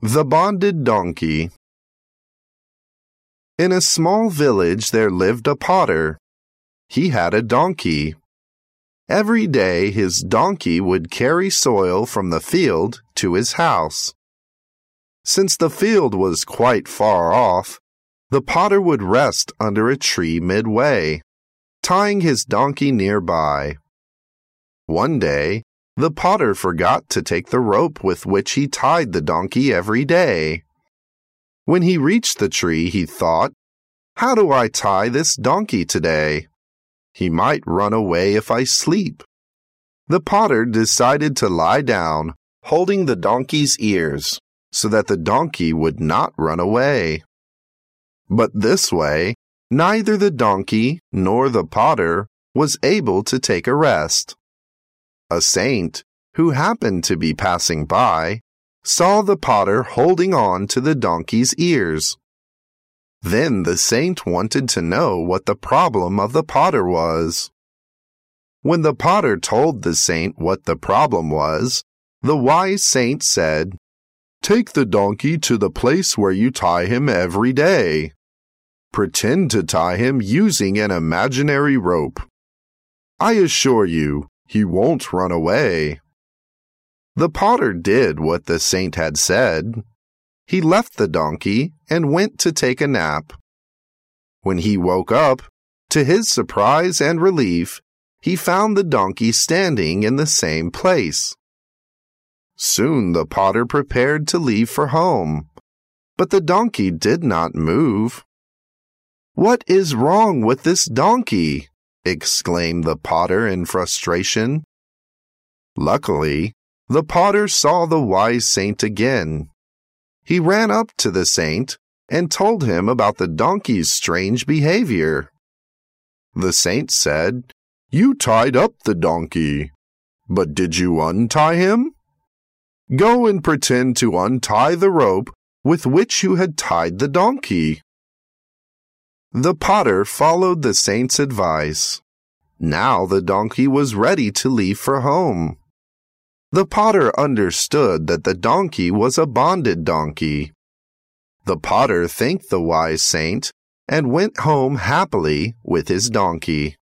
The Bonded Donkey. In a small village there lived a potter. He had a donkey. Every day his donkey would carry soil from the field to his house. Since the field was quite far off, the potter would rest under a tree midway, tying his donkey nearby. One day, the potter forgot to take the rope with which he tied the donkey every day. When he reached the tree, he thought, "How do I tie this donkey today? He might run away if I sleep." The potter decided to lie down, holding the donkey's ears, so that the donkey would not run away. But this way, neither the donkey nor the potter was able to take a rest. A saint, who happened to be passing by, saw the potter holding on to the donkey's ears. Then the saint wanted to know what the problem of the potter was. When the potter told the saint what the problem was, the wise saint said, "Take the donkey to the place where you tie him every day. Pretend to tie him using an imaginary rope. I assure you, he won't run away." The potter did what the saint had said. He left the donkey and went to take a nap. When he woke up, to his surprise and relief, he found the donkey standing in the same place. Soon the potter prepared to leave for home, but the donkey did not move. "What is wrong with this donkey?" exclaimed the potter in frustration. Luckily, the potter saw the wise saint again. He ran up to the saint and told him about the donkey's strange behavior. The saint said, "You tied up the donkey, but did you untie him? Go and pretend to untie the rope with which you had tied the donkey." The potter followed the saint's advice. Now the donkey was ready to leave for home. The potter understood that the donkey was a bonded donkey. The potter thanked the wise saint and went home happily with his donkey.